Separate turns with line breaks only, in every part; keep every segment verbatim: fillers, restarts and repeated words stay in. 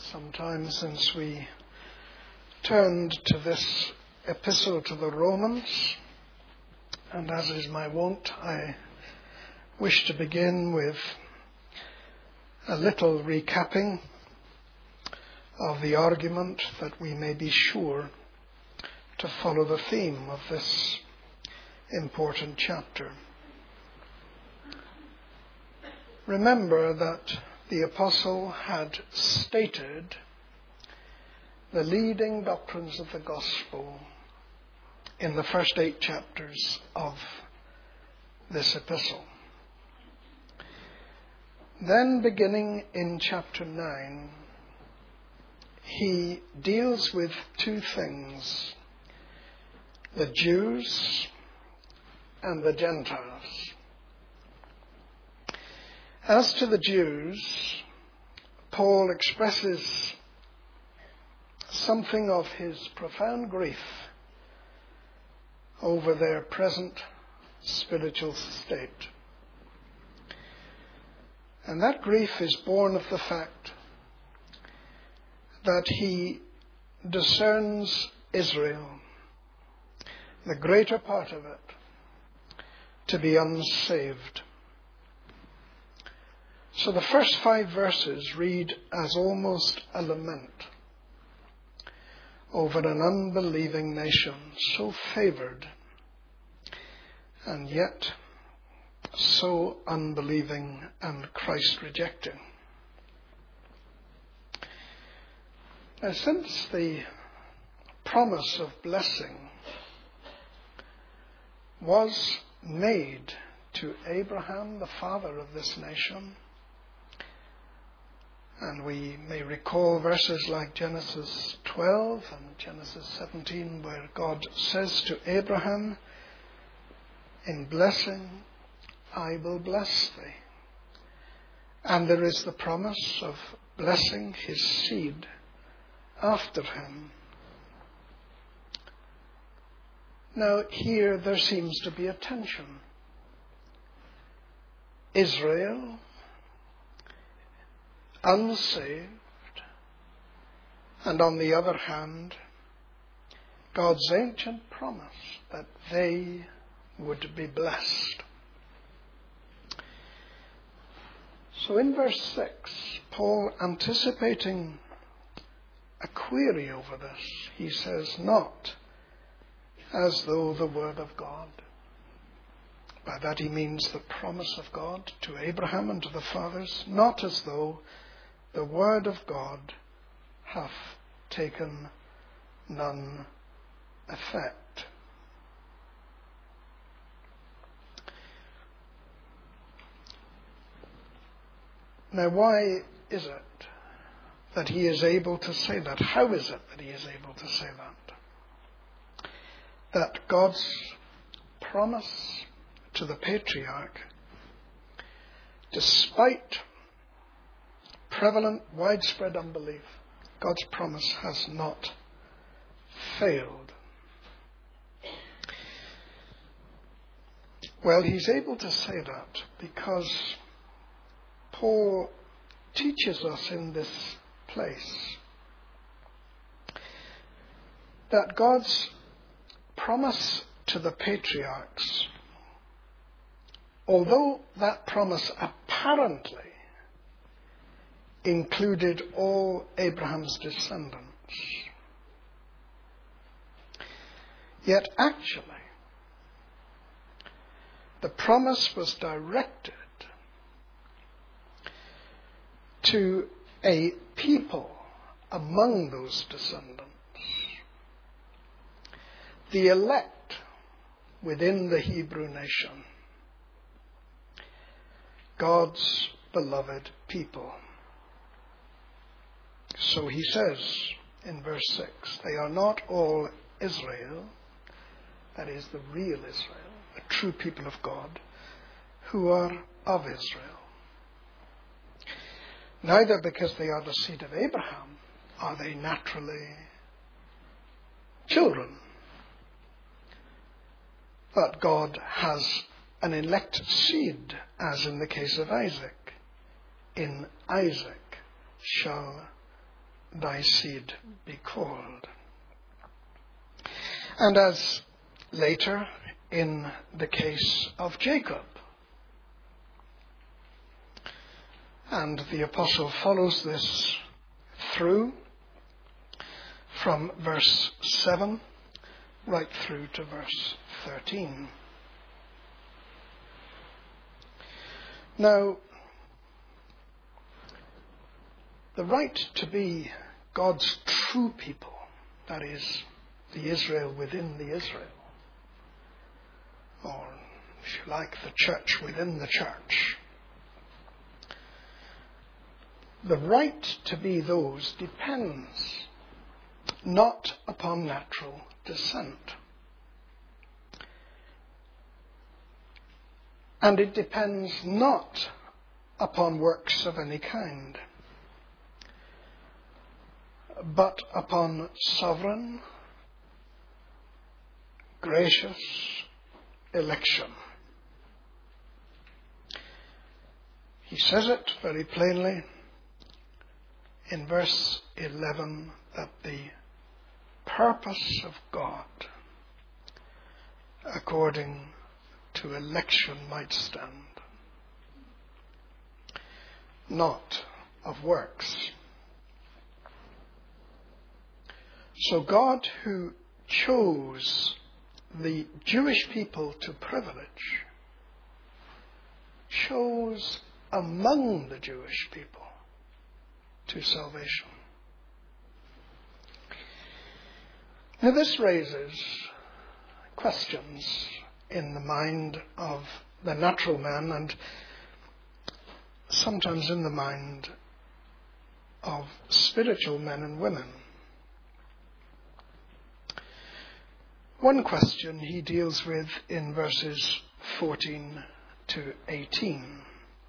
some time since we turned to this epistle to the Romans, and as is my wont, I wish to begin with a little recapping of the argument that we may be sure to follow the theme of this important chapter. Remember that the apostle had stated the leading doctrines of the gospel in the first eight chapters of this epistle. Then, beginning in chapter nine, he deals with two things: the Jews and the Gentiles. As to the Jews, Paul expresses something of his profound grief over their present spiritual state. And that grief is born of the fact that he discerns Israel, the greater part of it, to be unsaved. So the first five verses read as almost a lament over an unbelieving nation, so favored and yet so unbelieving and Christ-rejecting. Now, since the promise of blessing was made to Abraham, the father of this nation, and we may recall verses like Genesis twelve and Genesis seventeen, where God says to Abraham, "In blessing I will bless thee." And there is the promise of blessing his seed after him. Now here there seems to be a tension. Israel, unsaved, and on the other hand, God's ancient promise that they would be blessed. So in verse six, Paul, anticipating a query over this, he says, "Not as though the word of God." By that he means the promise of God to Abraham and to the fathers, not as though the word of God hath taken none effect. Now, why is it that he is able to say that? How is it that he is able to say that? That God's promise to the patriarch, despite prevalent, widespread unbelief, God's promise has not failed. Well, he's able to say that because Paul teaches us in this place that God's promise to the patriarchs, although that promise apparently included all Abraham's descendants, yet actually the promise was directed to a people among those descendants, the elect within the Hebrew nation, God's beloved people. So he says in verse six, they are not all Israel, that is the real Israel, the true people of God, who are of Israel. Neither because they are the seed of Abraham are they naturally children, but God has an elect seed, as in the case of Isaac. In Isaac shall thy seed be called. And as later in the case of Jacob. And the apostle follows this through from verse seven right through to verse thirteen. Now, the right to be God's true people, that is, the Israel within the Israel, or, if you like, the church within the church. The right to be those depends not upon natural descent. And it depends not upon works of any kind, but upon sovereign, gracious election. He says it very plainly in verse eleven that the purpose of God according to election might stand, not of works. So God, who chose the Jewish people to privilege, chose among the Jewish people to salvation. Now this raises questions in the mind of the natural man and sometimes in the mind of spiritual men and women. One question he deals with in verses fourteen to eighteen.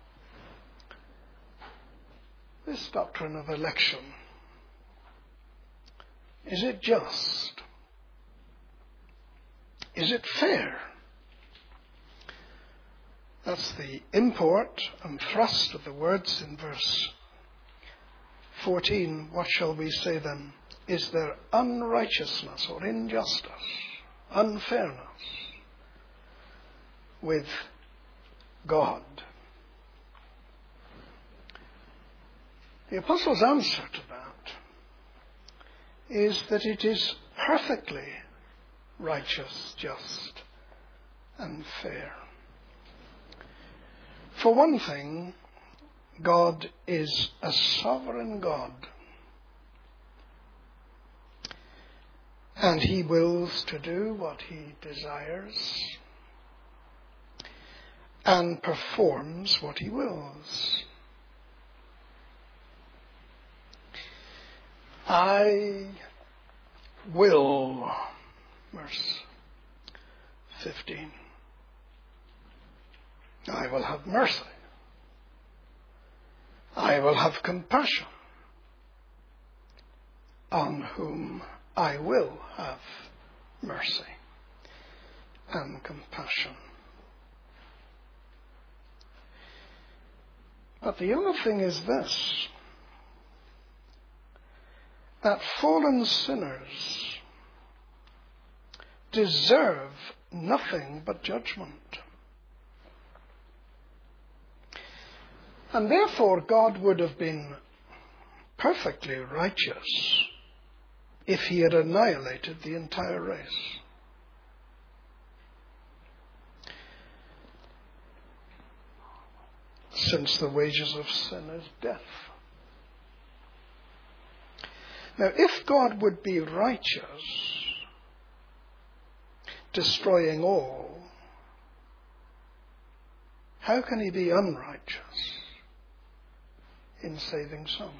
This doctrine of election, is it just? Is it fair? That's the import and thrust of the words in verse fourteen. What shall we say then? Is there unrighteousness or injustice, unfairness with God? The apostle's answer to that is that it is perfectly righteous, just, and fair. For one thing, God is a sovereign God, and he wills to do what he desires and performs what he wills. I will, verse fifteen, I will have mercy. I will have compassion on whom I will have mercy and compassion. But the other thing is this, that fallen sinners deserve nothing but judgment. And therefore God would have been perfectly righteous if he had annihilated the entire race. Since the wages of sin is death. Now, if God would be righteous, destroying all, how can he be unrighteous in saving some?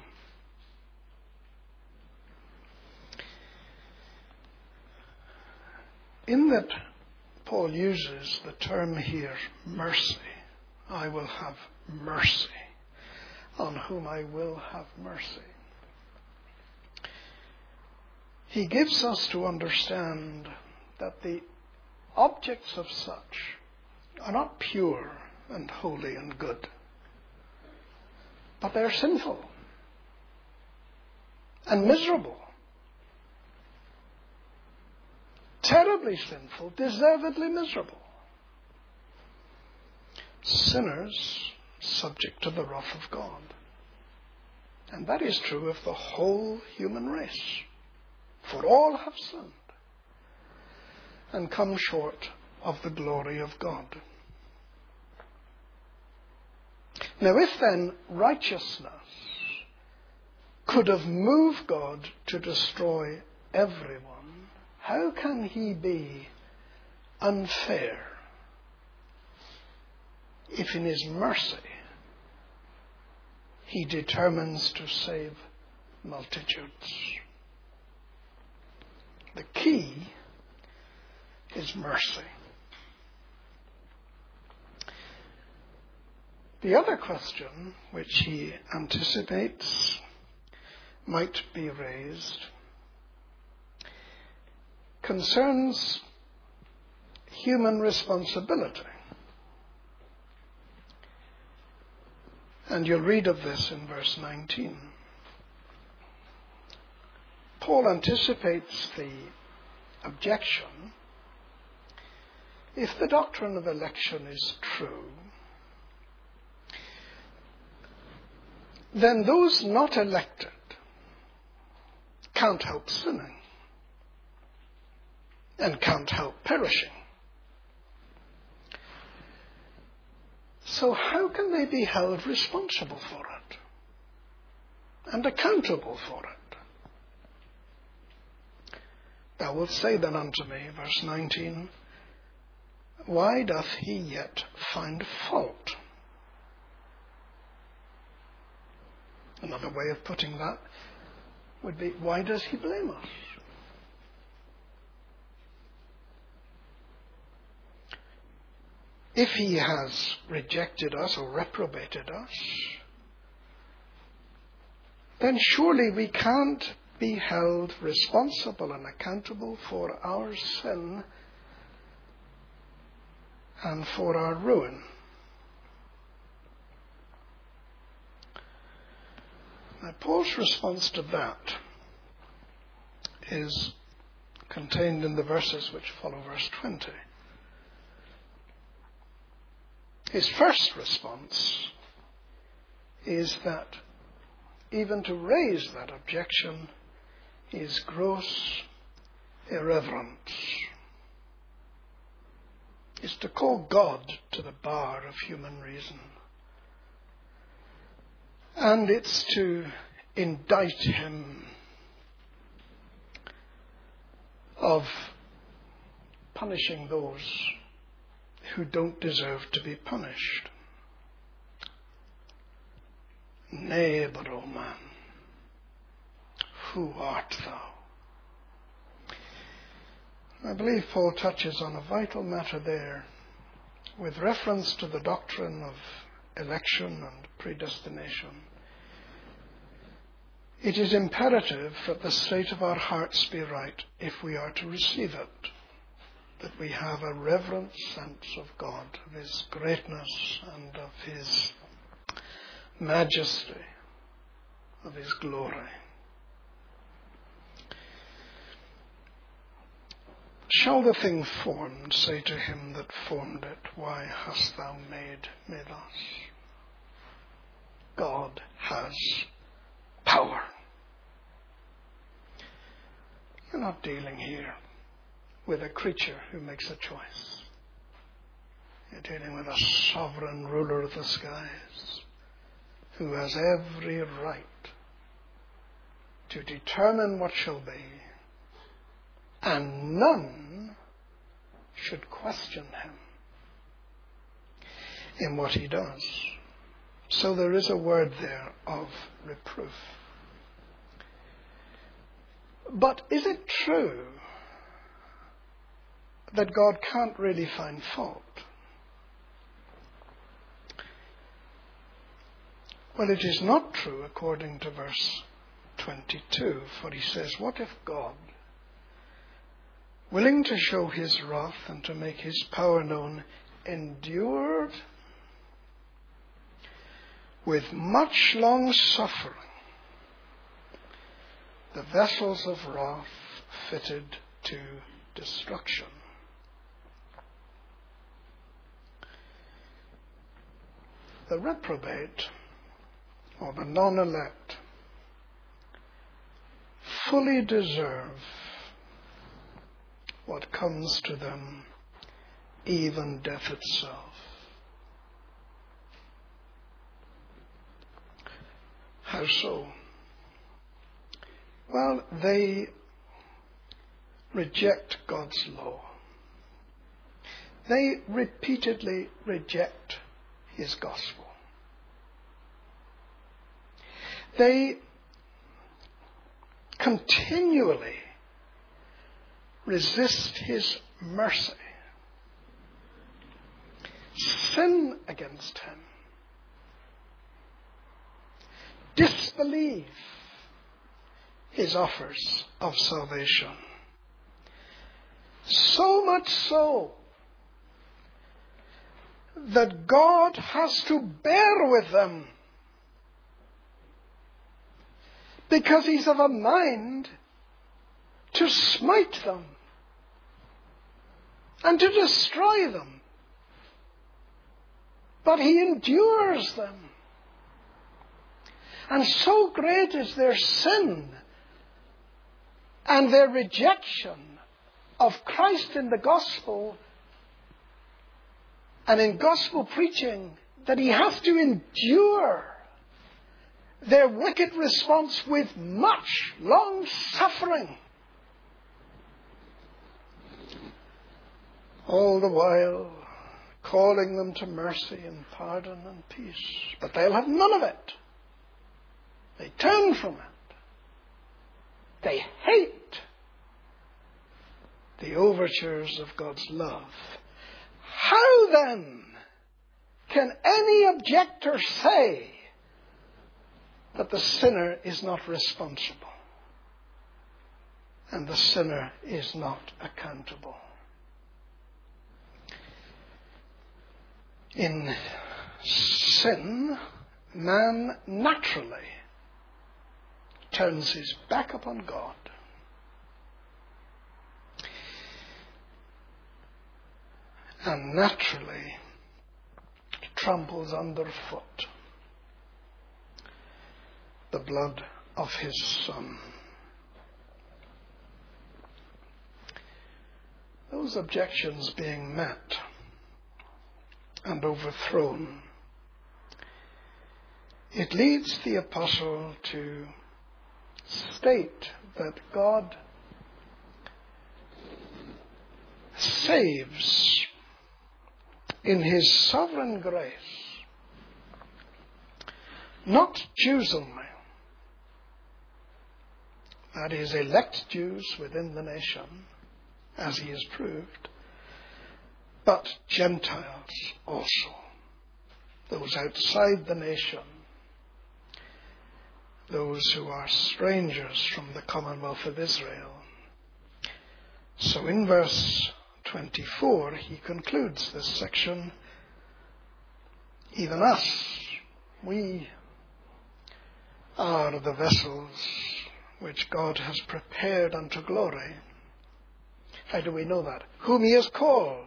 In that Paul uses the term here, mercy, I will have mercy on whom I will have mercy. He gives us to understand that the objects of such are not pure and holy and good, but they're sinful and miserable. Terribly sinful, deservedly miserable. Sinners subject to the wrath of God. And that is true of the whole human race. For all have sinned and come short of the glory of God. Now, if then righteousness could have moved God to destroy everyone, how can he be unfair if in his mercy he determines to save multitudes? The key is mercy. The other question which he anticipates might be raised concerns human responsibility. And you'll read of this in verse nineteen. Paul anticipates the objection: if the doctrine of election is true, then those not elected can't help sinning and can't help perishing. So how can they be held responsible for it and accountable for it? Thou wilt say then unto me, verse nineteen, why doth he yet find fault? Another way of putting that would be, why does he blame us? If he has rejected us or reprobated us, then surely we can't be held responsible and accountable for our sin and for our ruin. Now, Paul's response to that is contained in the verses which follow verse twenty. His first response is that even to raise that objection is gross irreverence. Is to call God to the bar of human reason. And it's to indict him of punishing those who don't deserve to be punished. Nay, but, O man, who art thou? I believe Paul touches on a vital matter there with reference to the doctrine of election and predestination. It is imperative that the state of our hearts be right if we are to receive it, that we have a reverent sense of God, of his greatness and of his majesty, of his glory. Shall the thing formed say to him that formed it, why hast thou made me thus? God has power. You're not dealing here with a creature who makes a choice. You're dealing with a sovereign ruler of the skies who has every right to determine what shall be, and none should question him in what he does. So there is a word there of reproof. But is it true that God can't really find fault? Well, it is not true according to verse twenty-two, for he says, what if God, willing to show his wrath and to make his power known, endured with much long suffering the vessels of wrath fitted to destruction. The reprobate, or the non-elect, fully deserve what comes to them, even death itself. How so? Well, they reject God's law. They repeatedly reject his gospel. They continually resist his mercy, sin against him, disbelieve his offers of salvation. So much so that God has to bear with them, because he's of a mind to smite them and to destroy them. But he endures them. And so great is their sin and their rejection of Christ in the gospel and in gospel preaching that he has to endure their wicked response with much long suffering. All the while calling them to mercy and pardon and peace. But they'll have none of it. They turn from it. They hate the overtures of God's love. How then can any objector say that the sinner is not responsible and the sinner is not accountable? In sin, man naturally turns his back upon God. And naturally tramples underfoot the blood of his Son. Those objections being met and overthrown, it leads the apostle to state that God saves in his sovereign grace not Jews only, that is, elect Jews within the nation, as he has proved, but Gentiles also, those outside the nation, those who are strangers from the commonwealth of Israel. So in verse twenty-four, he concludes this section, even us, we are the vessels which God has prepared unto glory. How do we know that? Whom he has called.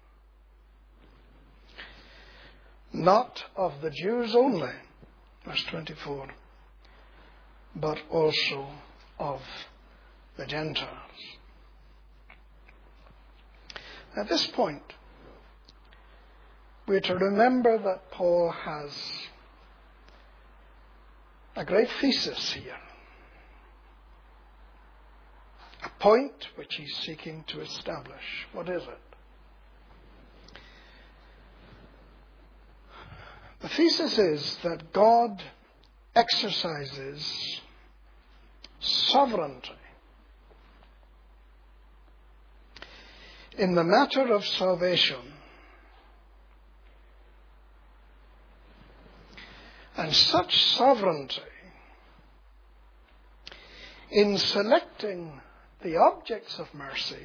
Not of the Jews only, verse twenty-four, but also of the Gentiles. At this point, we're to remember that Paul has a great thesis here, a point which he's seeking to establish. What is it? The thesis is that God exercises sovereignty in the matter of salvation, and such sovereignty in selecting the objects of mercy,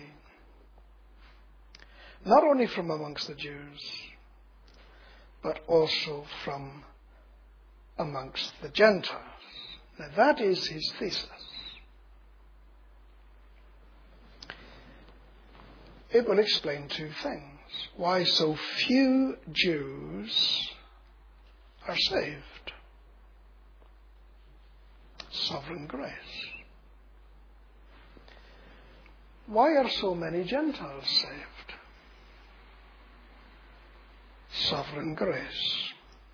not only from amongst the Jews, but also from amongst the Gentiles. Now that is his thesis. it will explain two things. Why so few Jews are saved. Sovereign grace. Why are so many Gentiles saved? Sovereign grace.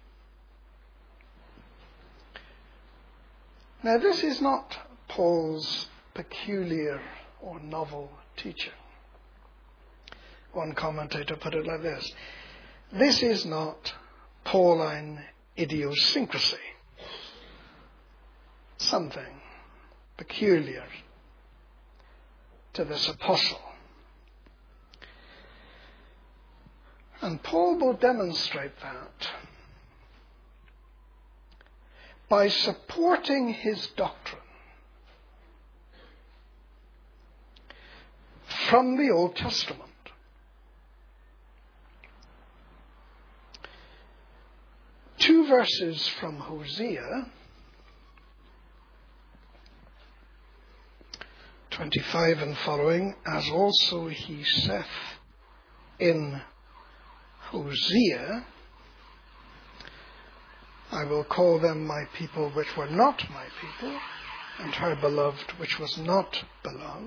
Now, this is not Paul's peculiar or novel teaching. One commentator put it like this: this is not Pauline idiosyncrasy, something peculiar to this apostle. And Paul will demonstrate that by supporting his doctrine from the Old Testament. Two verses from Hosea twenty-five and following, as also he saith in Hosea, I will call them my people which were not my people, and her beloved which was not beloved.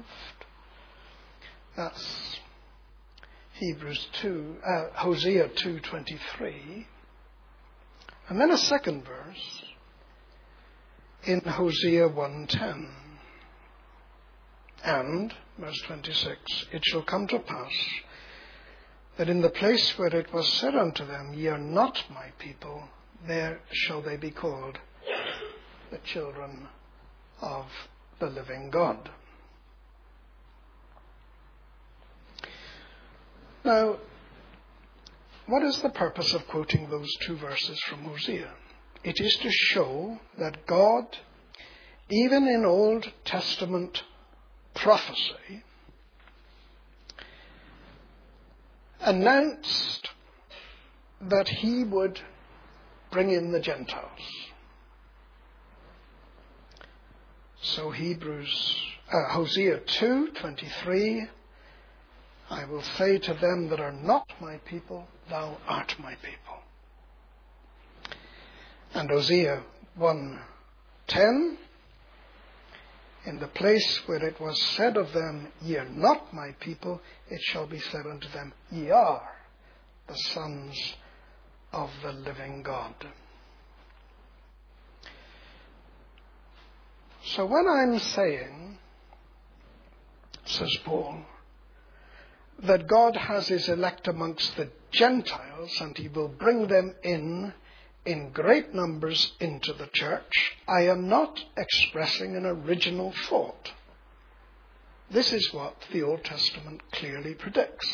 That's Hebrews two, uh, Hosea two twenty-three. And then a second verse in Hosea one ten. And, verse twenty-six, it shall come to pass that in the place where it was said unto them, ye are not my people, there shall they be called the children of the living God. Now, what is the purpose of quoting those two verses from Hosea? It is to show that God, even in Old Testament prophecy, announced that he would bring in the Gentiles. So Hebrews, uh, Hosea two twenty-three, I will say to them that are not my people, thou art my people. And Hosea one ten, in the place where it was said of them, ye are not my people, it shall be said unto them, ye are the sons of the living God. So when I'm saying, says Paul, that God has his elect amongst the Gentiles and he will bring them in in great numbers into the church, I am not expressing an original thought. This is what the Old Testament clearly predicts.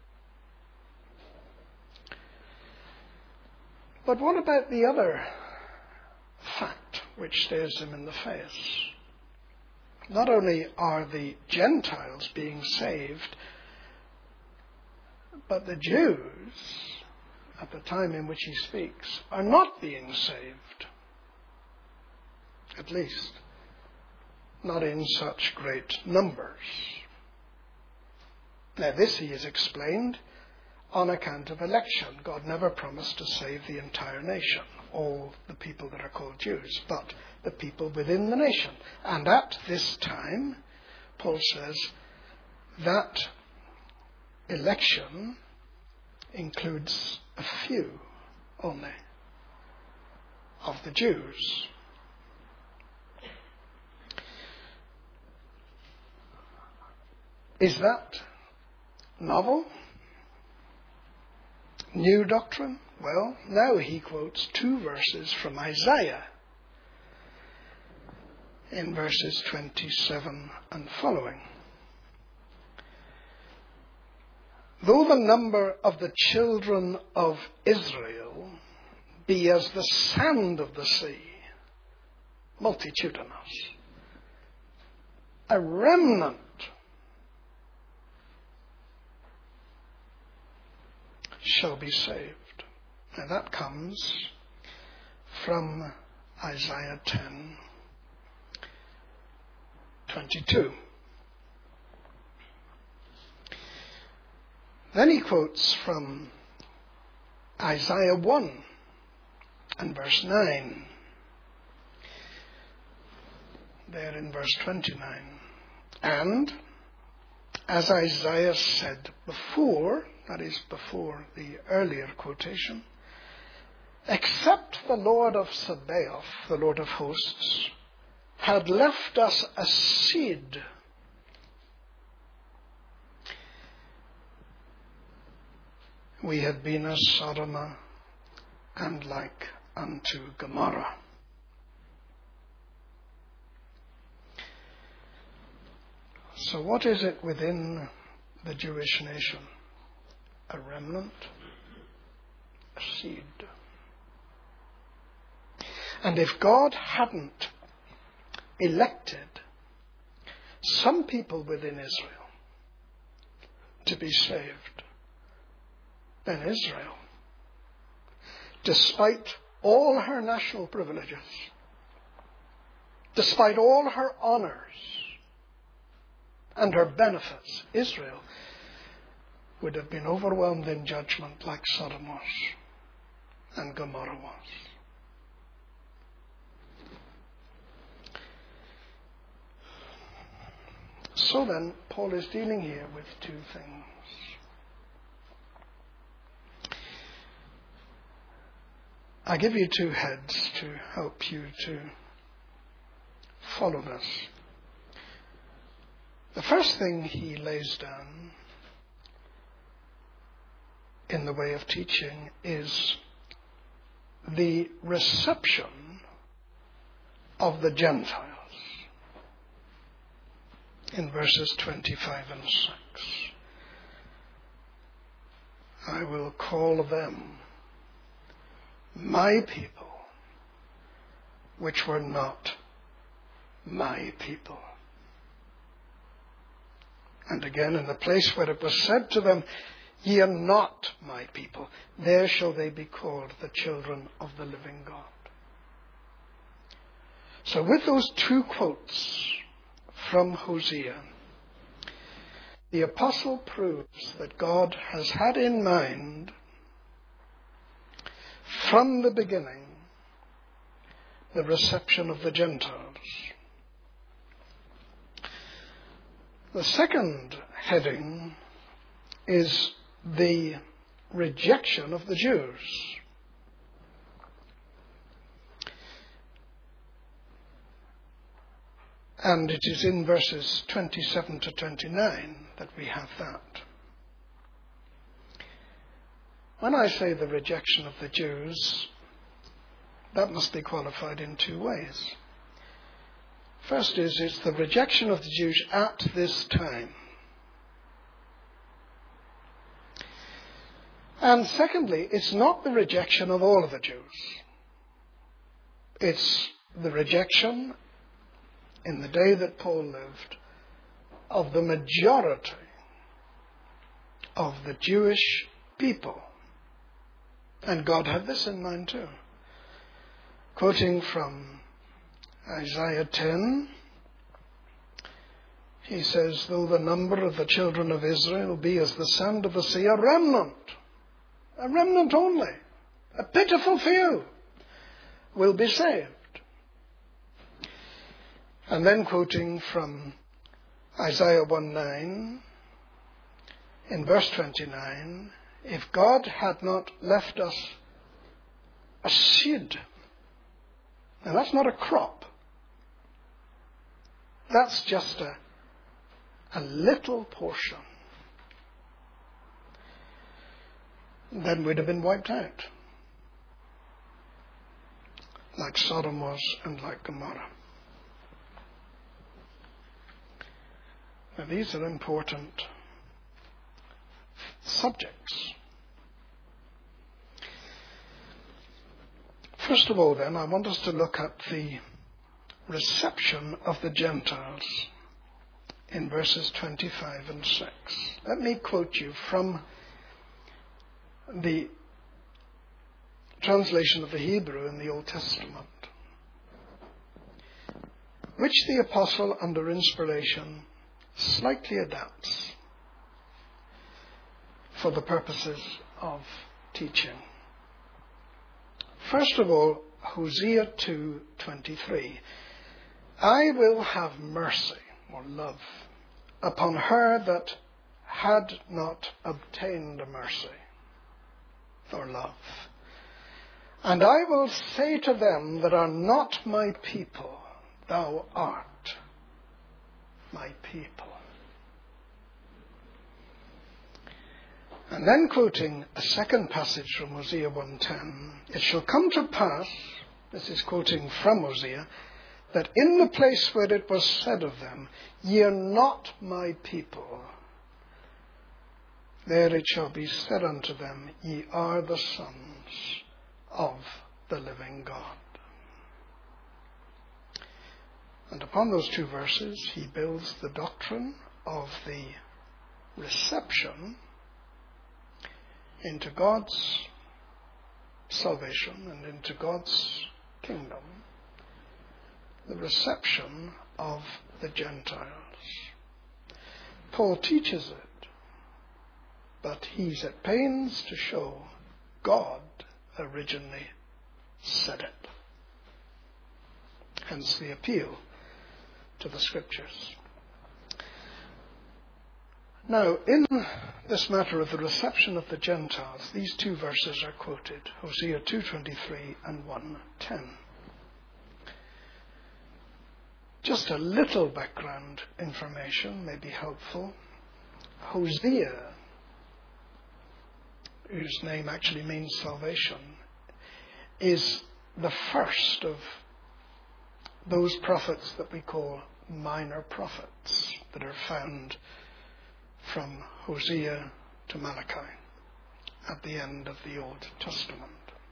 But what about the other fact which stares him in the face? Not only are the Gentiles being saved, but the Jews, at the time in which he speaks, are not being saved. At least, not in such great numbers. Now this he has explained on account of election. God never promised to save the entire nation, all the people that are called Jews, but the people within the nation. And at this time, Paul says, that election includes a few only of the Jews. Is that novel? New doctrine? Well, now he quotes two verses from Isaiah in verses twenty-seven and following. Though the number of the children of Israel be as the sand of the sea, multitudinous, a remnant shall be saved. Now that comes from Isaiah ten twenty-two. Then he quotes from Isaiah one and verse nine. There in verse twenty-nine. And, as Isaiah said before, that is before the earlier quotation, except the Lord of Sabaoth, the Lord of hosts, had left us a seed, we had been as Sodom and like unto Gomorrah. So what is it within the Jewish nation? A remnant, a seed. And if God hadn't elected some people within Israel to be saved, then Israel, despite all her national privileges, despite all her honors and her benefits, Israel would have been overwhelmed in judgment like Sodom was and Gomorrah was. So then, Paul is dealing here with two things. I give you two heads to help you to follow this. The first thing he lays down in the way of teaching is the reception of the Gentiles in verses twenty-five and six. I will call them my people, which were not my people. And again, in the place where it was said to them, ye are not my people, there shall they be called the children of the living God. So with those two quotes from Hosea, the apostle proves that God has had in mind from the beginning the reception of the Gentiles. The second heading is the rejection of the Jews. And it is in verses twenty-seven to twenty-nine that we have that. When I say the rejection of the Jews, that must be qualified in two ways. First is, it's the rejection of the Jews at this time. And secondly, it's not the rejection of all of the Jews. It's the rejection, in the day that Paul lived, of the majority of the Jewish people. And God had this in mind too. Quoting from Isaiah ten, he says, though the number of the children of Israel be as the sand of the sea, a remnant, a remnant only, a pitiful few, will be saved. And then quoting from Isaiah one nine, in verse twenty-nine, if God had not left us a seed, now that's not a crop, that's just a, a little portion, then we'd have been wiped out, like Sodom was and like Gomorrah. Now these are important subjects. First of all, then, I want us to look at the reception of the Gentiles in verses twenty-five and six. Let me quote you from the translation of the Hebrew in the Old Testament, which the apostle, under inspiration, slightly adapts. for the purposes of teaching. First of all, Hosea two twenty-three. I will have mercy, or love, upon her that had not obtained mercy, or love. And I will say to them that are not my people, thou art my people. And then quoting a second passage from Hosea one ten, it shall come to pass, this is quoting from Hosea, that in the place where it was said of them, ye are not my people, there it shall be said unto them, ye are the sons of the living God. And upon those two verses, he builds the doctrine of the reception into God's salvation and into God's kingdom, the reception of the Gentiles. Paul teaches it, but he's at pains to show God originally said it. Hence the appeal to the Scriptures. Now, in this matter of the reception of the Gentiles, these two verses are quoted, Hosea two twenty-three and one ten. Just a little background information may be helpful. Hosea, whose name actually means salvation, is the first of those prophets that we call minor prophets that are found from Hosea to Malachi at the end of the Old Testament.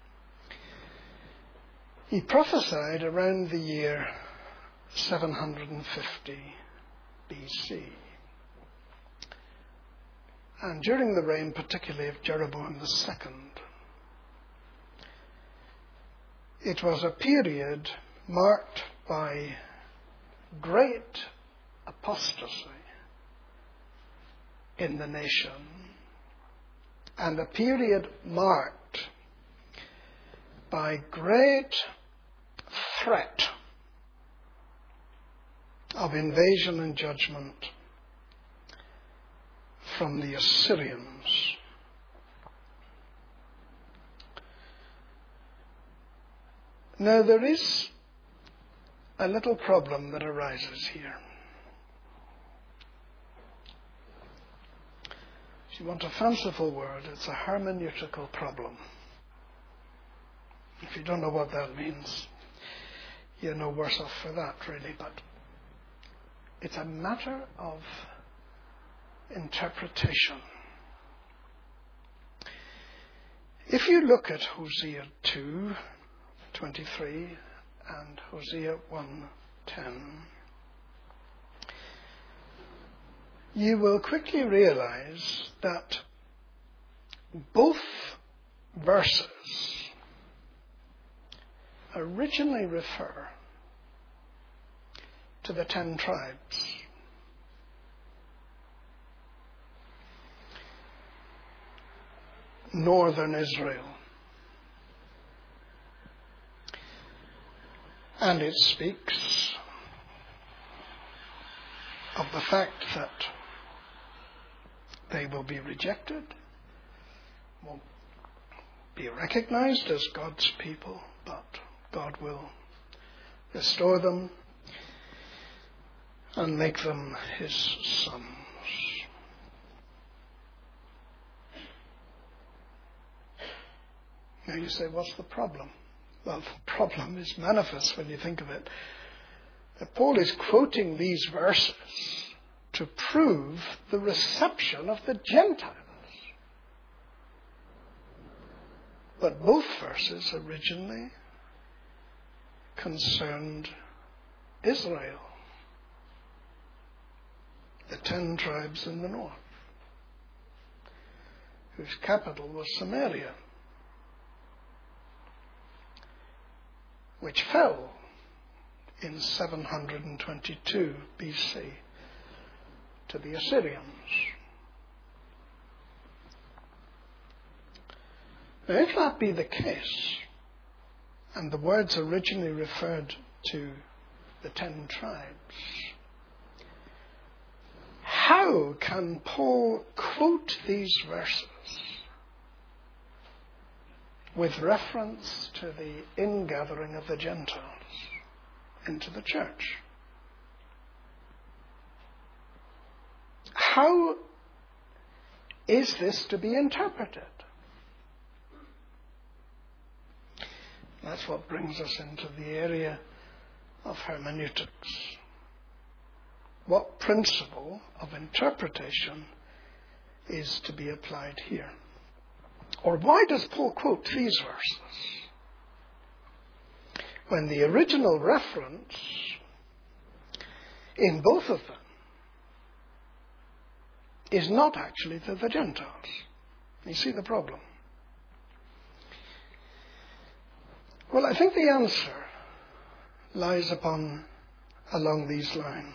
He prophesied around the year seven hundred fifty B C. And during the reign particularly of Jeroboam the Second, it was a period marked by great apostasy in the nation, and a period marked by great threat of invasion and judgment from the Assyrians. Now there is a little problem that arises here. If you want a fanciful word, it's a hermeneutical problem. If you don't know what that means, you're no worse off for that, really. But it's a matter of interpretation. If you look at Hosea two twenty-three and Hosea one ten, you will quickly realize that both verses originally refer to the ten tribes. Northern Israel. And it speaks of the fact that they will be rejected, won't be recognized as God's people, but God will restore them and make them his sons. Now you say, what's the problem? Well, the problem is manifest when you think of it. That Paul is quoting these verses to prove the reception of the Gentiles. But both verses originally concerned Israel, the ten tribes in the north, whose capital was Samaria, which fell in seven hundred twenty-two B C to the Assyrians. Now, if that be the case, and the words originally referred to the ten tribes, how can Paul quote these verses with reference to the ingathering of the Gentiles into the church? How is this to be interpreted? That's what brings us into the area of hermeneutics. What principle of interpretation is to be applied here? Or why does Paul quote these verses when the original reference in both of them is not actually to the Gentiles? You see the problem? Well, I think the answer lies upon along these lines.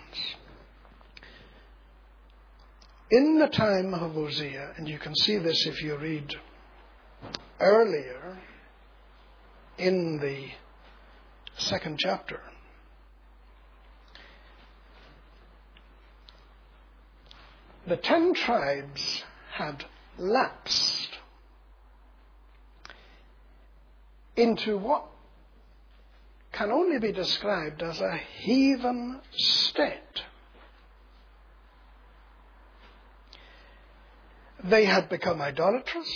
In the time of Hosea, and you can see this if you read earlier in the second chapter, the ten tribes had lapsed into what can only be described as a heathen state. They had become idolatrous,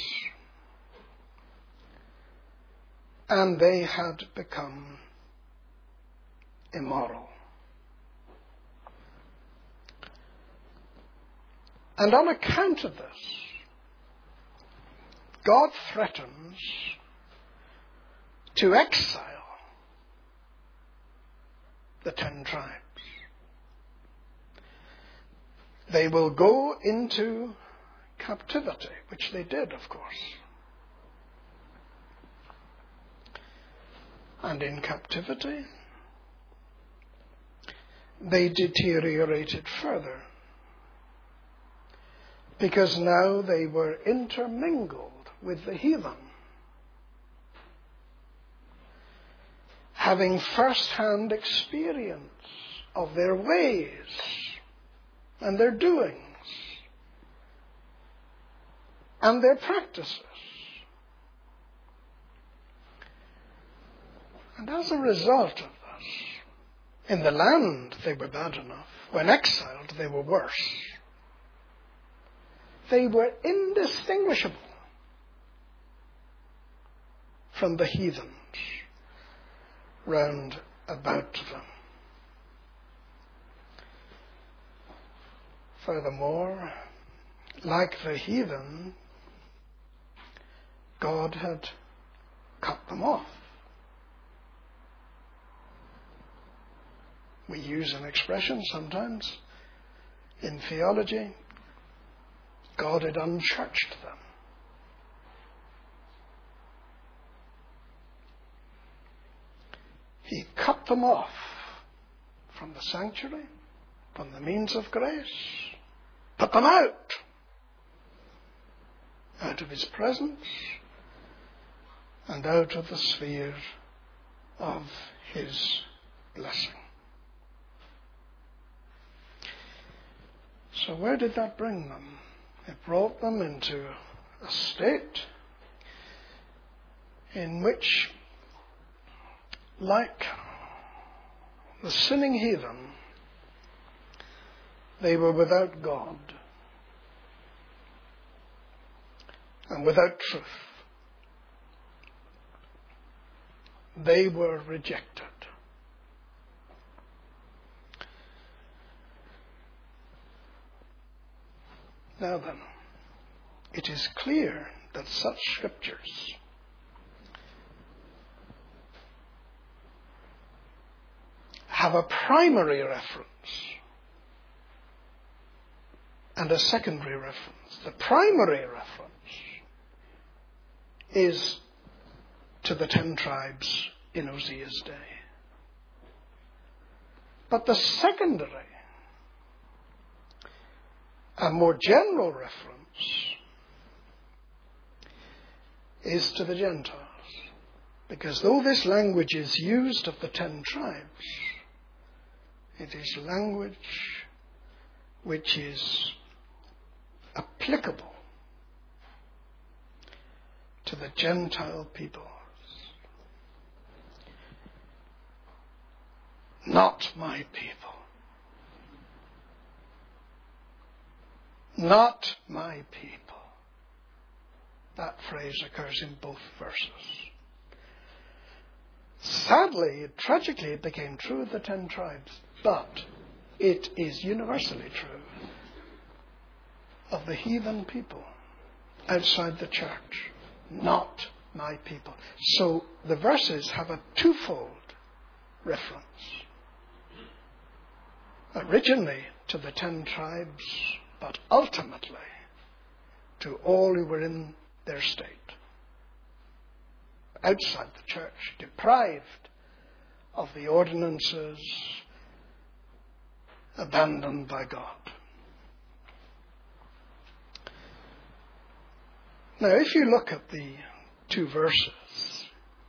and they had become immoral. And on account of this, God threatens to exile the ten tribes. They will go into captivity, which they did, of course. And in captivity, they deteriorated further, because now they were intermingled with the heathen, having first-hand experience of their ways and their doings and their practices. And as a result of this, in the land they were bad enough. When exiled, they were worse. They were indistinguishable from the heathens round about them. Furthermore, like the heathen, God had cut them off. We use an expression sometimes in theology, God had unchurched them. He cut them off from the sanctuary, from the means of grace, put them out, out of his presence, and out of the sphere of his blessing. So where did that bring them? It brought them into a state in which, like the sinning heathen, they were without God and without truth. They were rejected. Now then, it is clear that such scriptures have a primary reference and a secondary reference. The primary reference is to the ten tribes in Hosea's day. But the secondary, a more general reference, is to the Gentiles. Because though this language is used of the ten tribes, it is language which is applicable to the Gentile peoples. Not my people. Not my people. That phrase occurs in both verses. Sadly, tragically, it became true of the ten tribes, but it is universally true of the heathen people outside the church. Not my people. So the verses have a twofold reference. Originally to the ten tribes, but ultimately to all who were in their state, outside the church, deprived of the ordinances, abandoned by God. Now, if you look at the two verses,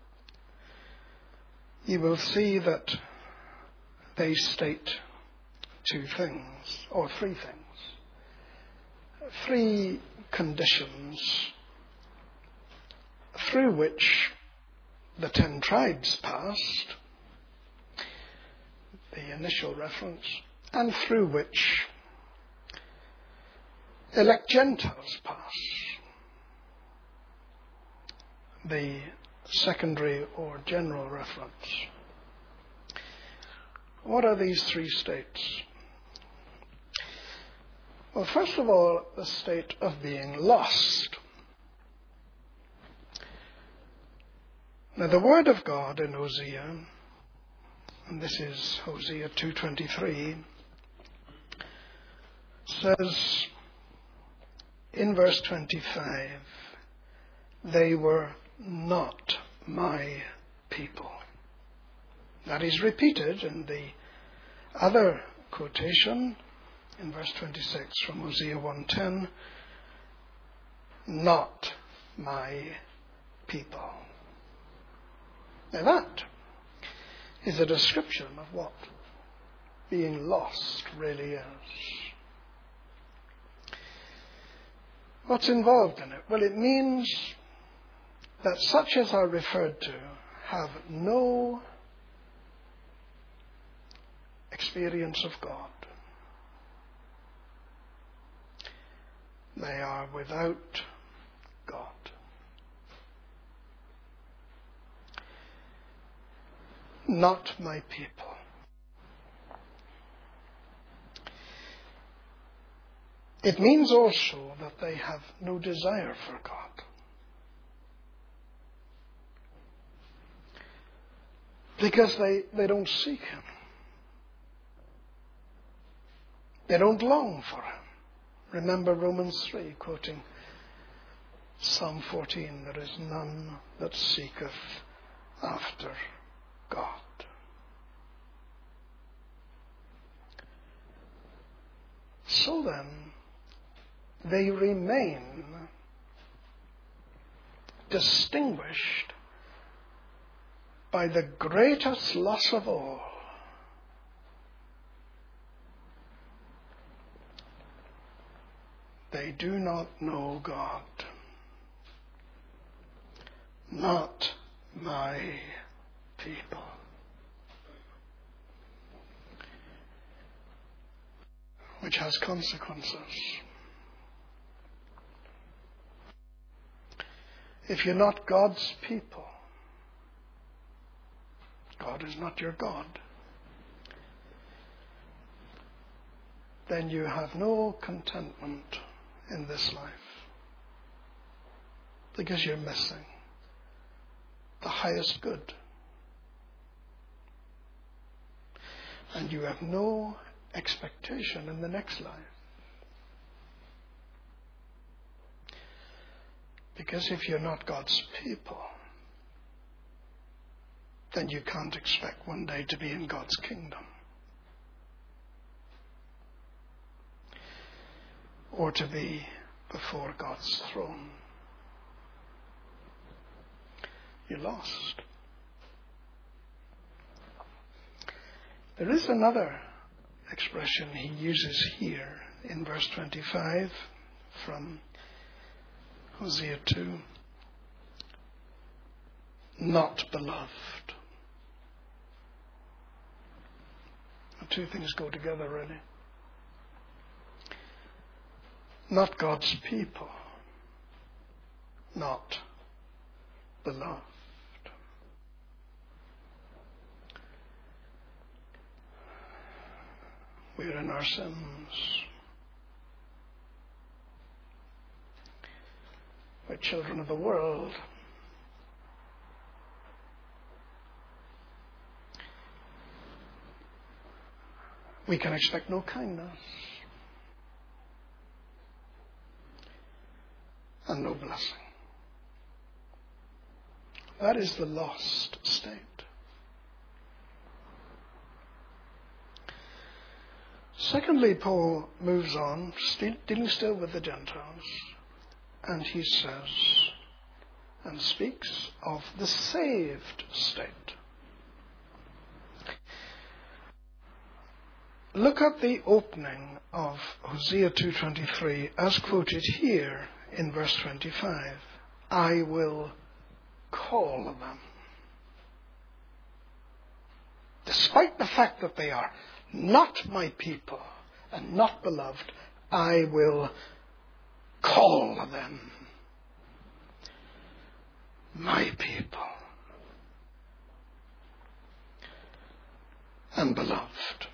you will see that they state two things, or three things. Three conditions through which the ten tribes passed, the initial reference, and through which elect Gentiles pass, the secondary or general reference. What are these three states? Well, first of all, the state of being lost. Now, the word of God in Hosea, and this is Hosea two twenty-three, says in verse twenty-five, they were not my people. That is repeated in the other quotation in verse twenty-six from Hosea one ten, not my people. Now that is a description of what being lost really is. What's involved in it? Well, it means that such as are referred to have no experience of God. They are without God. Not my people. It means also that they have no desire for God. Because they, they don't seek Him. They don't long for Him. Remember Romans three, quoting Psalm fourteen, there is none that seeketh after God. So then, they remain distinguished by the greatest loss of all. They do not know God. Not my people. Which has consequences. If you're not God's people, God is not your God, then you have no contentment in this life. Because you're missing the highest good. And you have no expectation in the next life. Because if you're not God's people, then you can't expect one day to be in God's kingdom. Or to be before God's throne. you're lost. There is another expression he uses here in verse twenty-five from Hosea two. Not beloved. The two things go together, really. Not God's people. Not beloved. We're in our sins. We're children of the world. We can expect no kindness and no blessing. That is the lost state. Secondly, Paul moves on, still, dealing still with the Gentiles, and he says and speaks of the saved state. Look at the opening of Hosea two twenty-three as quoted here in verse twenty-five. I will call them. Despite the fact that they are not my people and not beloved, I will call them my people and beloved.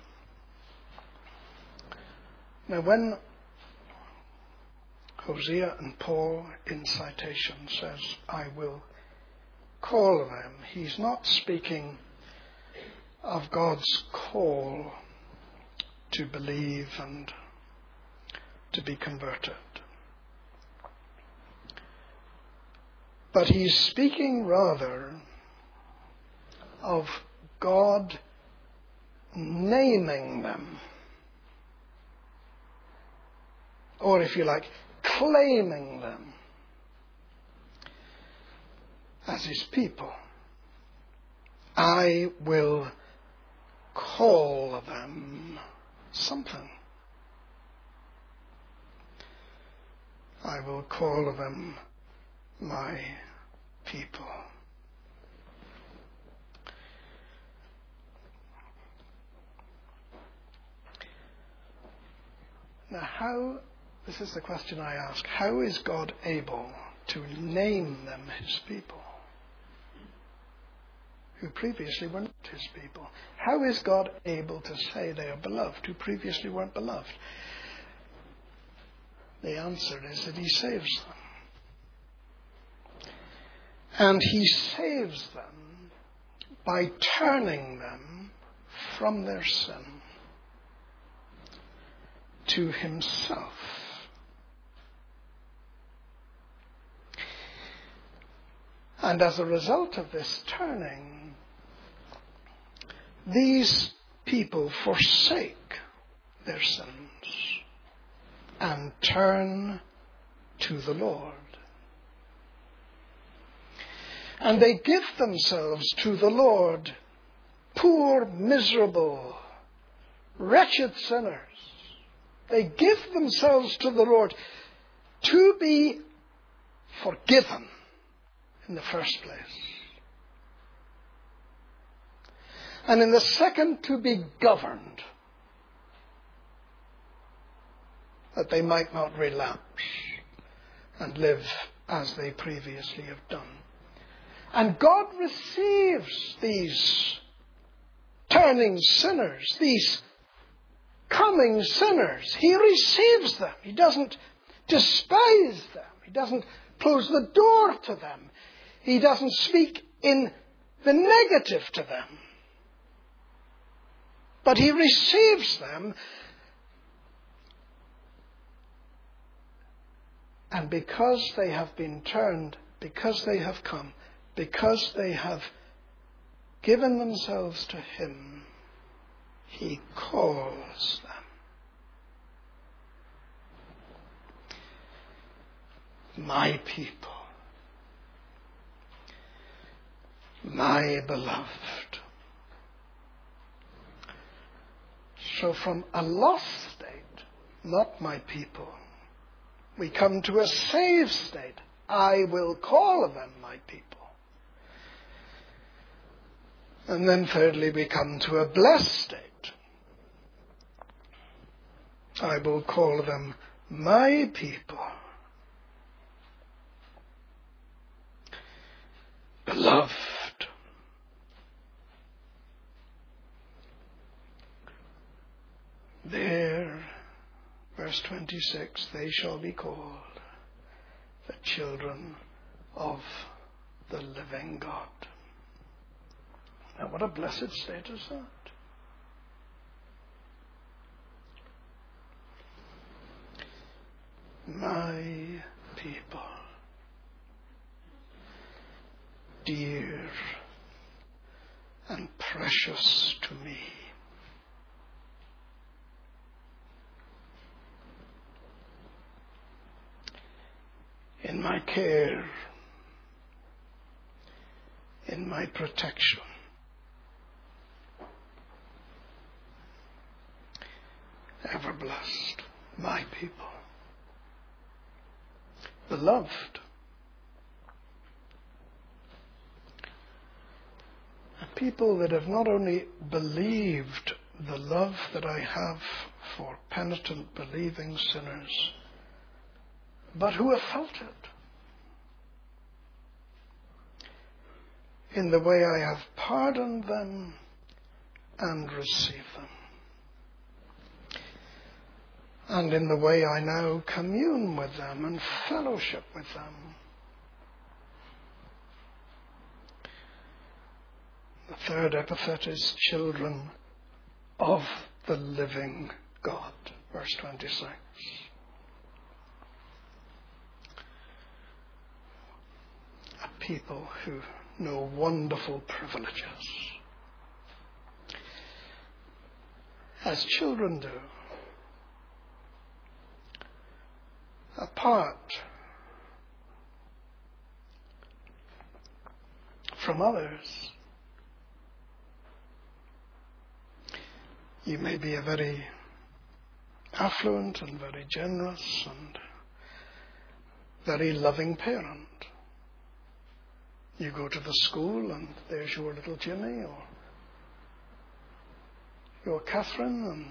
Now, when Hosea and Paul in citation says, I will call them, he's not speaking of God's call to believe and to be converted. But he's speaking rather of God naming them. Or if you like, claiming them as his people. I will call them something. I will call them my people. Now, how, this is the question I ask, how is God able to name them his people, who previously were not his people? How is God able to say they are beloved, who previously weren't beloved? The answer is that he saves them. And he saves them by turning them from their sin to himself. And as a result of this turning, these people forsake their sins and turn to the Lord. And they give themselves to the Lord, poor, miserable, wretched sinners. They give themselves to the Lord to be forgiven in the first place. And in the second, to be governed, that they might not relapse and live as they previously have done. And God receives these turning sinners, these coming sinners. He receives them. He doesn't despise them. He doesn't close the door to them. He doesn't speak in the negative to them. But he receives them. And because they have been turned, because they have come, because they have given themselves to him, he calls them my people. my beloved. So from a lost state, not my people, we come to a saved state. I will call them my people. And then thirdly, we come to a blessed state. I will call them my people. Beloved. There, verse twenty-six, they shall be called the children of the living God. Now, what a blessed state is that? My people, dear and precious to me. In my care, in my protection. Ever blessed, my people. Beloved. A people that have not only believed the love that I have for penitent, believing sinners, but who have felt it in the way I have pardoned them and received them, and in the way I now commune with them and fellowship with them. The third epithet is children of the living God, verse twenty-six. A people who know wonderful privileges, as children do, apart from others. You may be a very affluent and very generous and very loving parent. You go to the school and there's your little Jimmy or your Catherine, and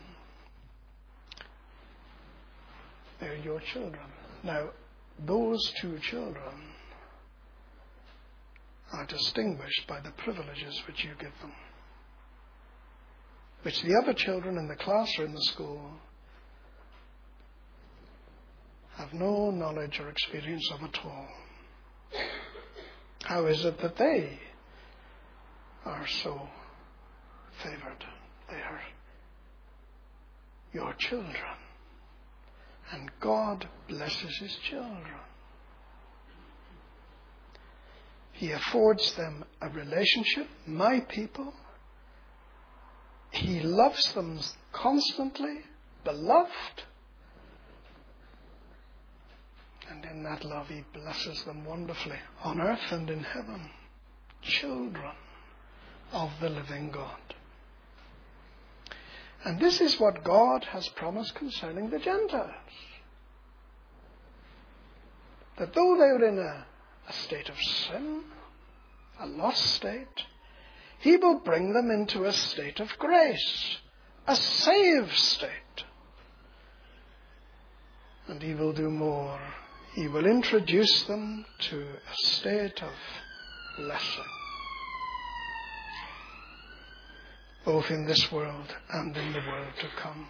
they're your children. Now, those two children are distinguished by the privileges which you give them, which the other children in the class or in the school have no knowledge or experience of at all. How is it that they are so favored? They are your children. And God blesses his children. He affords them a relationship, my people. He loves them constantly, beloved. And in that love he blesses them wonderfully on earth and in heaven. Children of the living God. And this is what God has promised concerning the Gentiles. That though they were in a, a state of sin, a lost state, he will bring them into a state of grace, a saved state. And he will do more. He will introduce them to a state of blessing, both in this world and in the world to come.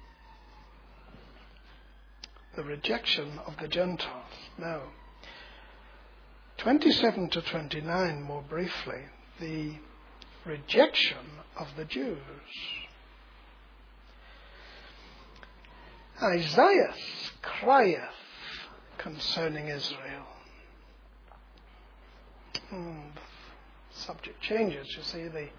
The rejection of the Gentiles. Now, twenty-seven to twenty-nine, more briefly, the rejection of the Jews. Isaiah crieth concerning Israel. Hmm, the subject changes, you see, the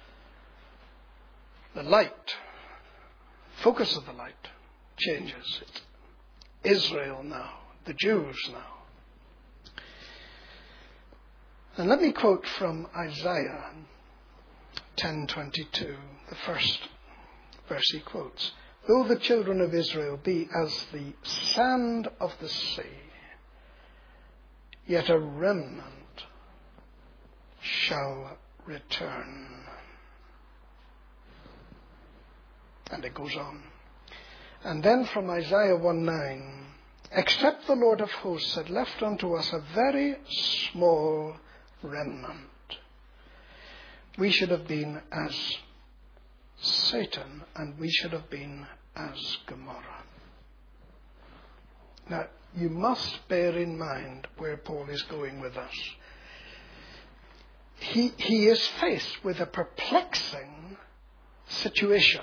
The light, focus of the light changes. It's Israel now, the Jews now. And let me quote from Isaiah ten twenty-two, the first verse he quotes. Though the children of Israel be as the sand of the sea, yet a remnant shall return. And it goes on. And then from Isaiah one nine, except the Lord of hosts had left unto us a very small remnant, we should have been as Satan, and we should have been as Gomorrah. Now, you must bear in mind where Paul is going with us. He, he is faced with a perplexing situation.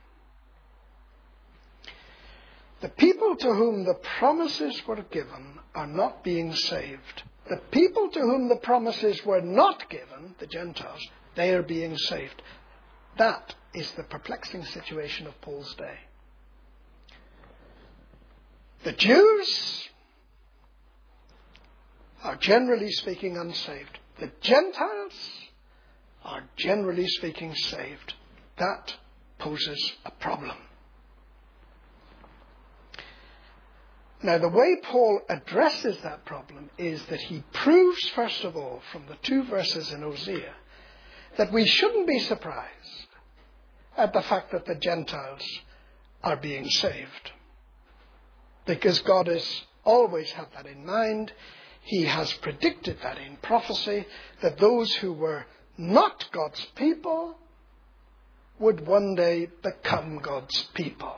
The people to whom the promises were given are not being saved. The people to whom the promises were not given, the Gentiles, they are being saved. That is the perplexing situation of Paul's day. The Jews are generally speaking unsaved. The Gentiles are generally speaking saved. That poses a problem. Now, the way Paul addresses that problem is that he proves, first of all, from the two verses in Hosea, that we shouldn't be surprised at the fact that the Gentiles are being saved. Because God has always had that in mind. He has predicted that in prophecy, that those who were not God's people would one day become God's people.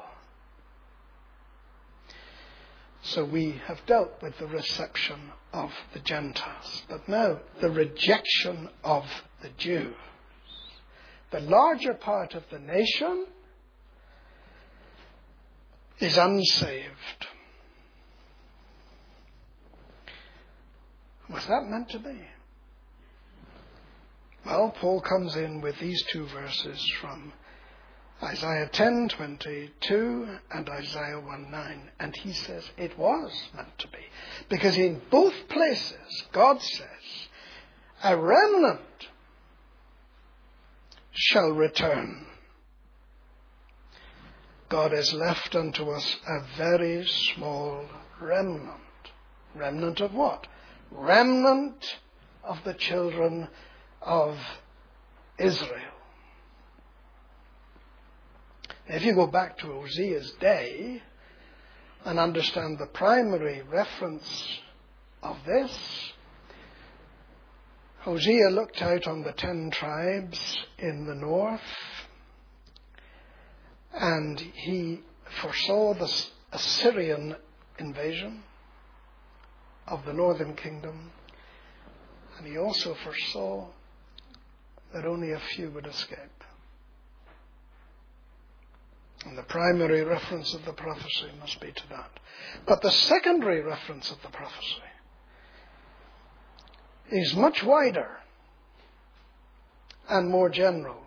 So we have dealt with the reception of the Gentiles. But now, the rejection of the Jews. The larger part of the nation is unsaved. Was that meant to be? Well, Paul comes in with these two verses from Isaiah ten twenty-two and Isaiah one nine. And he says it was meant to be. Because in both places, God says, a remnant shall return. God has left unto us a very small remnant. Remnant of what? Remnant of the children of Israel. If you go back to Hosea's day and understand the primary reference of this, Hosea looked out on the ten tribes in the north, and he foresaw the Assyrian invasion of the northern kingdom, and he also foresaw that only a few would escape. And the primary reference of the prophecy must be to that. But the secondary reference of the prophecy is much wider and more general.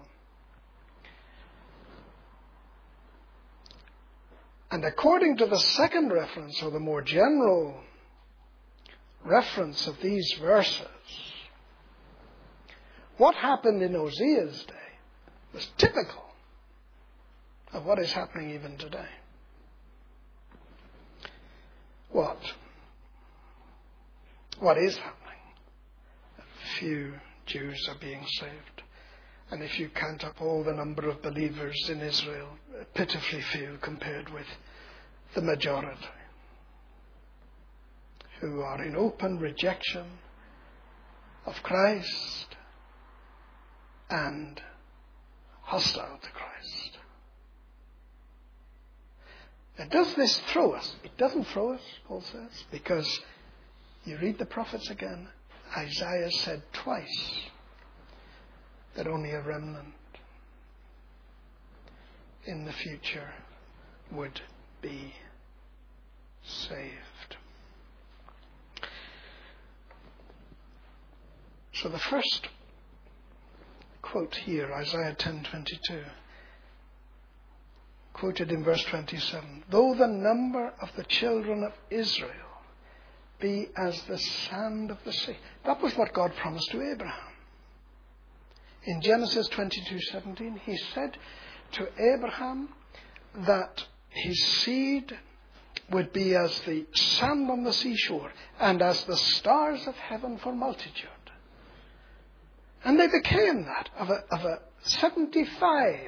And according to the second reference, or the more general reference of these verses, what happened in Hosea's day was typical of what is happening even today. What? What is happening? A few Jews are being saved. And if you count up all the number of believers in Israel, pitifully few compared with the majority who are in open rejection of Christ and hostile to Christ. Now, does this throw us? It doesn't throw us, Paul says, because you read the prophets again. Isaiah said twice that only a remnant in the future would be saved. So the first quote here, Isaiah ten twenty-two, quoted in verse twenty-seven, though the number of the children of Israel be as the sand of the sea. That was what God promised to Abraham. In Genesis twenty-two seventeen, he said to Abraham that his seed would be as the sand on the seashore and as the stars of heaven for multitude. And they became that of a, of a seventy-five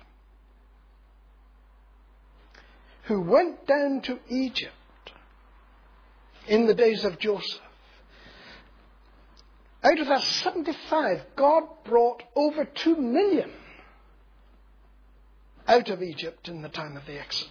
who went down to Egypt in the days of Joseph. Out of that seventy-five, God brought over two million out of Egypt in the time of the Exodus.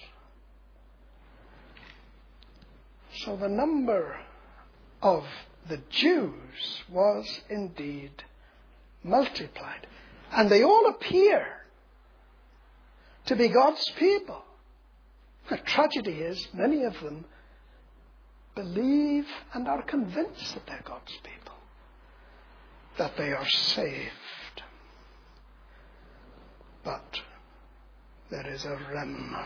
So the number of the Jews was indeed multiplied. And they all appear to be God's people. The tragedy is many of them believe and are convinced that they're God's people, that they are saved. But there is a remnant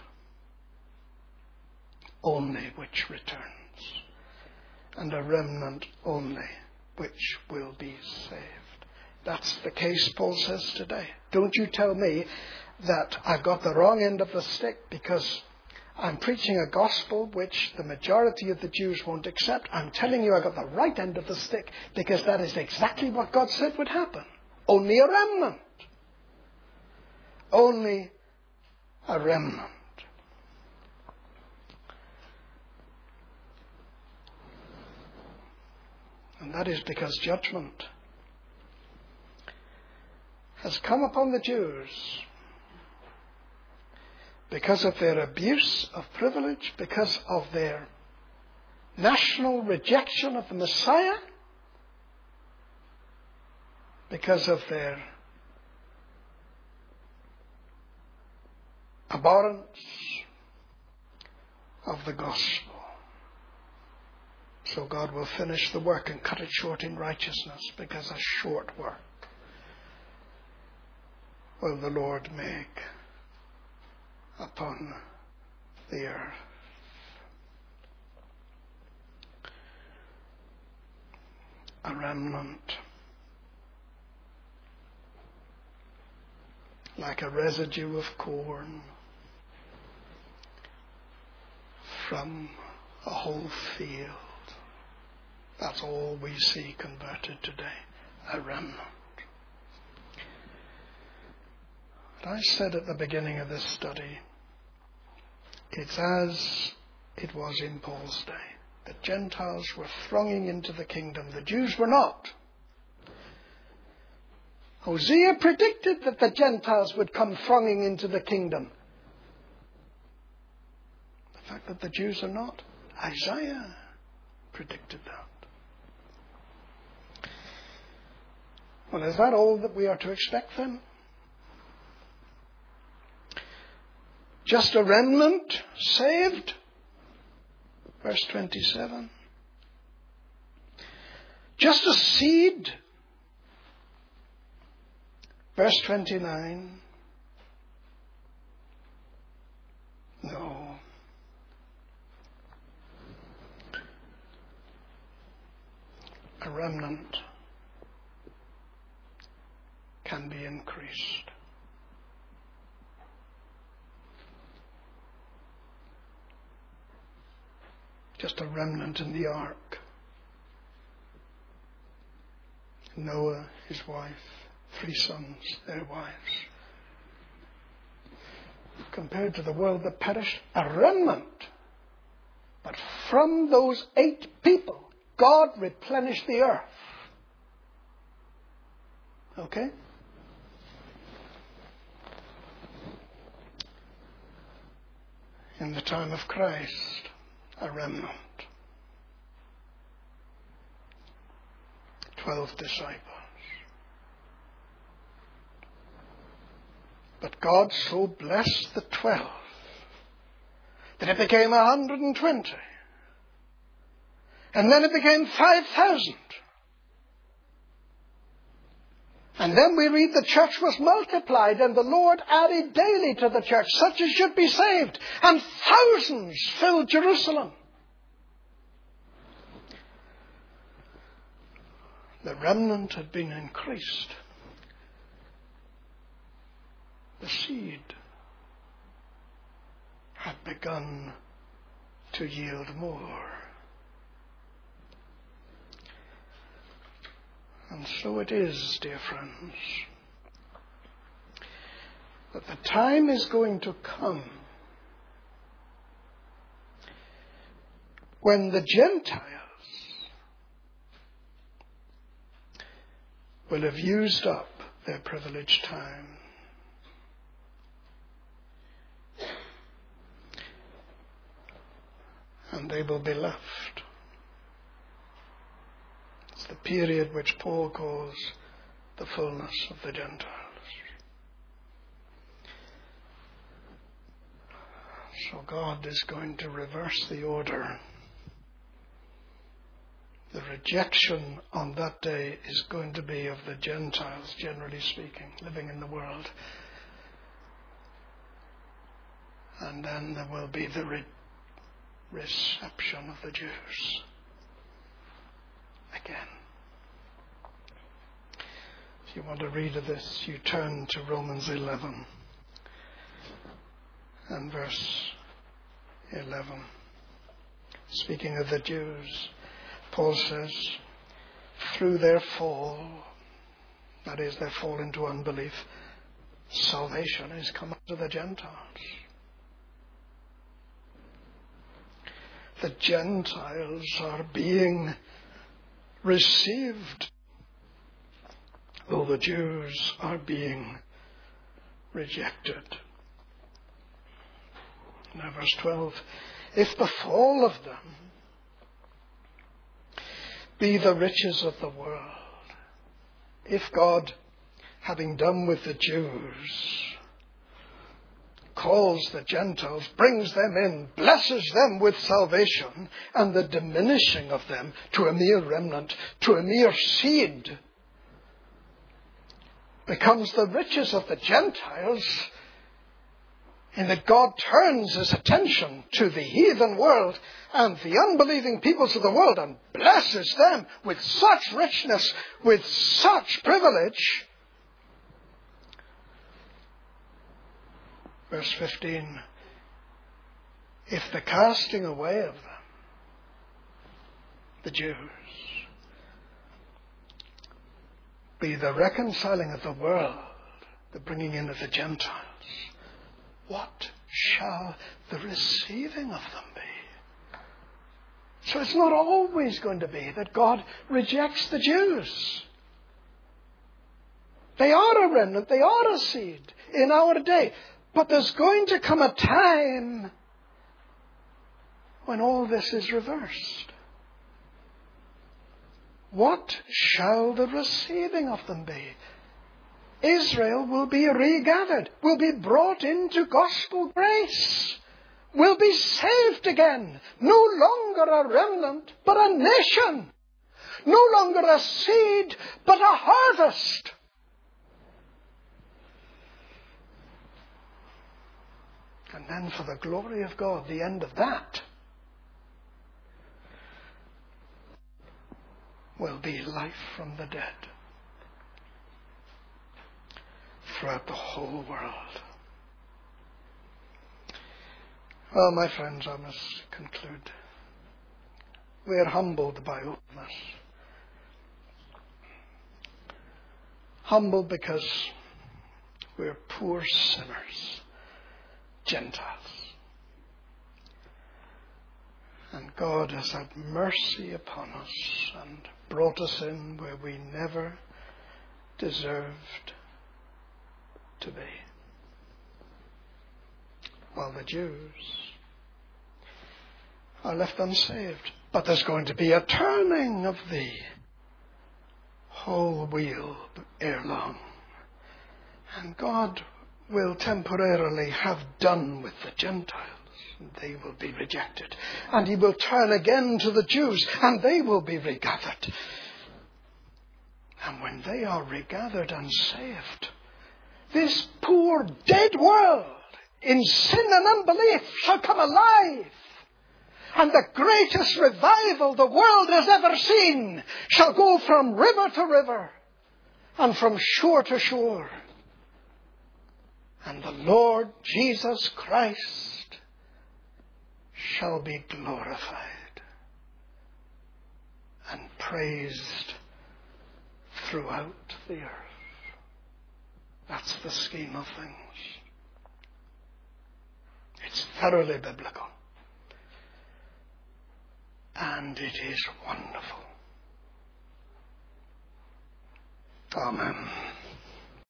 only which returns, and a remnant only which will be saved. That's the case, Paul says today. Don't you tell me that I've got the wrong end of the stick because I'm preaching a gospel which the majority of the Jews won't accept. I'm telling you I got the right end of the stick because that is exactly what God said would happen. Only a remnant. Only a remnant. And that is because judgment has come upon the Jews because of their abuse of privilege, because of their national rejection of the Messiah, because of their abhorrence of the gospel. So God will finish the work and cut it short in righteousness, because a short work will the Lord make upon the earth. A remnant, like a residue of corn from a whole field. That's all we see converted today, a remnant. And I said at the beginning of this study, it's as it was in Paul's day. The Gentiles were thronging into the kingdom. The Jews were not. Hosea predicted that the Gentiles would come thronging into the kingdom. The fact that the Jews are not, Isaiah predicted that. Well, is that all that we are to expect then? Just a remnant saved? Verse twenty-seven. Just a seed? Verse twenty-nine. No. A remnant can be increased. Just a remnant in the ark. Noah, his wife, three sons, their wives. Compared to the world that perished, a remnant. But from those eight people, God replenished the earth. Okay? In the time of Christ, a remnant. Twelve disciples. But God so blessed the twelve that it became a hundred and twenty. And then it became five thousand. And then we read the church was multiplied and the Lord added daily to the church such as should be saved. And thousands filled Jerusalem. The remnant had been increased. The seed had begun to yield more. And so it is, dear friends, that the time is going to come when the Gentiles will have used up their privileged time. And they will be left. It's the period which Paul calls the fullness of the Gentiles. So God is going to reverse the order. The rejection on that day is going to be of the Gentiles, generally speaking, living in the world. And then there will be the re- reception of the Jews again. If you want to read of this, you turn to Romans eleven and verse eleven. Speaking of the Jews, Paul says, through their fall, that is, their fall into unbelief, salvation is come to the Gentiles. The Gentiles are being received, though the Jews are being rejected. Now verse twelve, if the fall of them be the riches of the world, if God, having done with the Jews, calls the Gentiles, brings them in, blesses them with salvation, and the diminishing of them to a mere remnant, to a mere seed, becomes the riches of the Gentiles, in that God turns his attention to the heathen world and the unbelieving peoples of the world and blesses them with such richness, with such privilege. Verse fifteen, if the casting away of them, the Jews, be the reconciling of the world, the bringing in of the Gentiles, what shall the receiving of them be? So it's not always going to be that God rejects the Jews. They are a remnant, they are a seed in our day. But there's going to come a time when all this is reversed. What shall the receiving of them be? Israel will be regathered, will be brought into gospel grace, will be saved again. No longer a remnant, but a nation. No longer a seed, but a harvest. And then for the glory of God, the end of that will be life from the dead throughout the whole world. Well, my friends, I must conclude. We are humbled by all this. Humbled because we're poor sinners. Gentiles. And God has had mercy upon us and brought us in where we never deserved to be. While the Jews are left unsaved. But there's going to be a turning of the whole wheel ere long. And God will temporarily have done with the Gentiles. They will be rejected. And he will turn again to the Jews, and they will be regathered. And when they are regathered and saved, this poor dead world in sin and unbelief shall come alive. and the greatest revival the world has ever seen shall go from river to river and from shore to shore. And the Lord Jesus Christ shall be glorified and praised throughout the earth. That's the scheme of things. It's thoroughly biblical. And it is wonderful. Amen.